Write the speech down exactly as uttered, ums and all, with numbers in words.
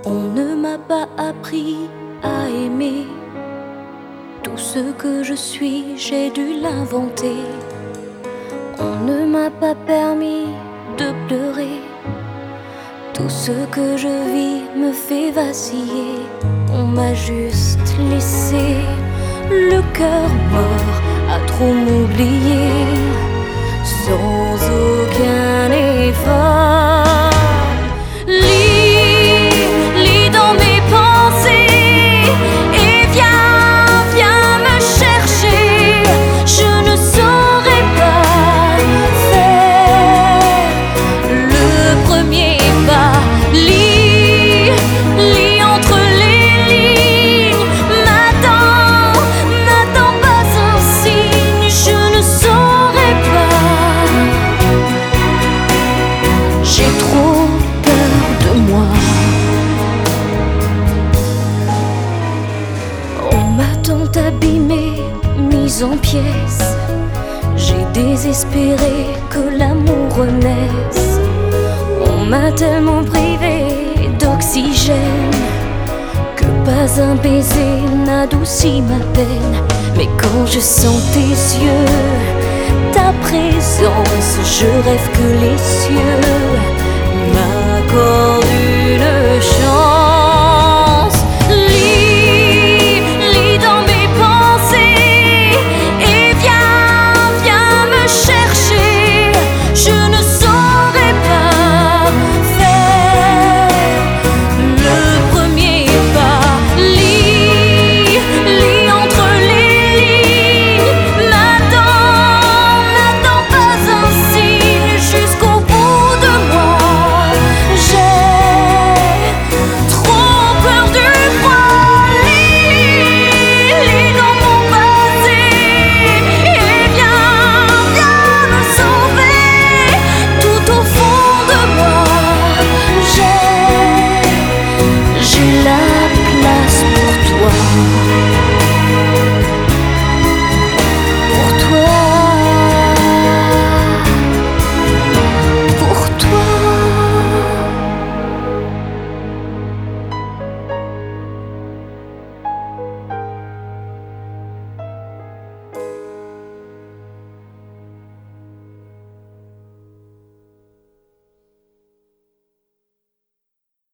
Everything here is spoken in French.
On ne m'a pas appris à aimer. Tout ce que je suis, j'ai dû l'inventer. On ne m'a pas permis de pleurer. Tout ce que je vis me fait vaciller. On m'a juste laissé le cœur mort à trop m'oublier, sans aucun effort. Lis, lis dans mes pensées et viens, viens me chercher. Je ne saurais pas faire le premier pas. Lis, lis entre les lignes. N'attends, n'attends pas un signe. Je ne saurais pas. J'ai trop peur de moi. On m'a tant abîmé, mise en pièces. J'ai désespéré que l'amour renaisse. On m'a tellement privé d'oxygène que pas un baiser n'adoucit ma peine. Mais quand je sens tes yeux, ta présence, je rêve que les cieux m'accordent